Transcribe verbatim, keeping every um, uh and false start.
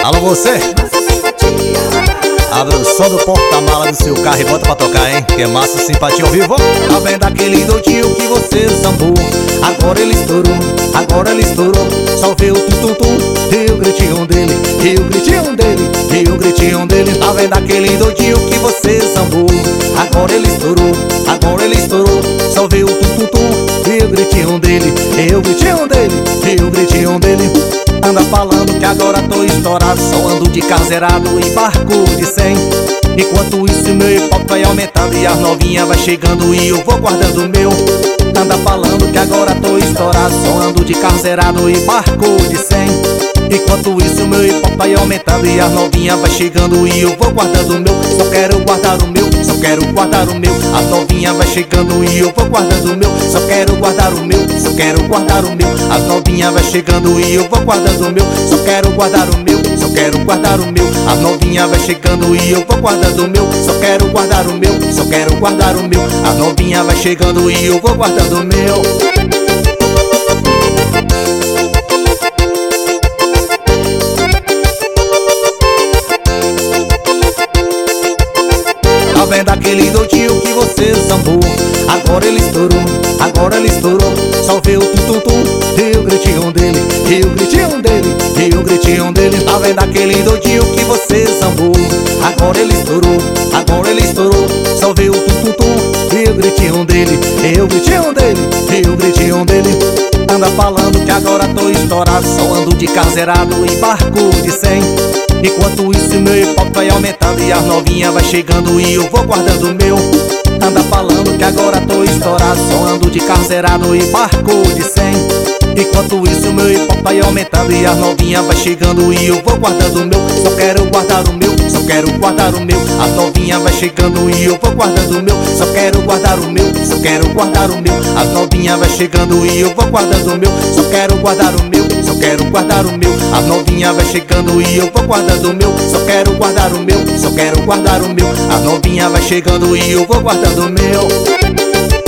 Alô você, abre o som do porta-mala do seu carro e bota pra tocar, hein? Que é massa, simpatia ao vivo. Tá vendo aquele doidinho que você sambou? Agora ele estourou, agora ele estourou. Só vê o tum-tum-tum e o gritinho dele, e o gritinho dele, e o gritinho dele. Tá vendo aquele doidinho que você sambou? Agora ele estourou, agora ele estourou. Só vê o tum-tum-tum e o gritinho dele, e o gritinho dele, e o gritinho dele. Anda falando que agora tô estourado, só ando de carro zerado e barco de cem. Enquanto isso meu hip-hop vai aumentando e as novinhas vai chegando e eu vou guardando o meu. Anda falando que agora tô estourado, só ando de carro zerado e barco de cem. Enquanto isso meu hip-hop vai aumentando e as novinhas vai chegando e eu vou guardando o meu. Só quero guardar o meu, só quero guardar o meu. As novinhas vai chegando e eu vou guardando o meu. Só quero guardar o meu, só quero guardar o meu. As novinhas vai chegando e eu vou guardando o meu. Só quero guardar o meu, só quero guardar o meu. As novinhas vai chegando e eu vou guardando o meu. Só quero guardar o meu, só quero guardar o meu. As novinhas vai chegando e eu vou guardando o meu. Tá vendo aquele doidinho que você sambou? Agora ele estourou, agora ele estourou. Só vê o tum-tum-tum e o gritinho dele, e o gritinho dele, e o gritinho dele. Tá vendo aquele doidinho que você sambou? Agora ele estourou, agora ele estourou. Só vê o tum-tum-tum e o gritinho dele, e o gritinho dele, e o gritinho dele. Anda falando que agora tô estourado, só ando de carro zerado e barco de cem. Enquanto isso meu hip-hop vai aumentando e as novinhas vai chegando e eu vou guardando o meu. Anda falando que agora tô estourado, só ando de carro zerado e barco de cem. Enquanto isso meu hip-hop vai aumentando e as novinhas vai chegando e eu vou guardando o meu. Só quero guardar o meu, só quero guardar o meu. As novinhas vai chegando e eu vou guardando o meu. Só quero guardar o meu, só quero guardar o meu. As novinhas vai chegando e eu vou guardando o meu. Só quero guardar o meu, só quero guardar o meu. As novinhas vai chegando e eu vou guardando o meu. Só quero guardar o meu, só quero guardar o meu. As novinhas vai chegando e eu vou guardando o meu.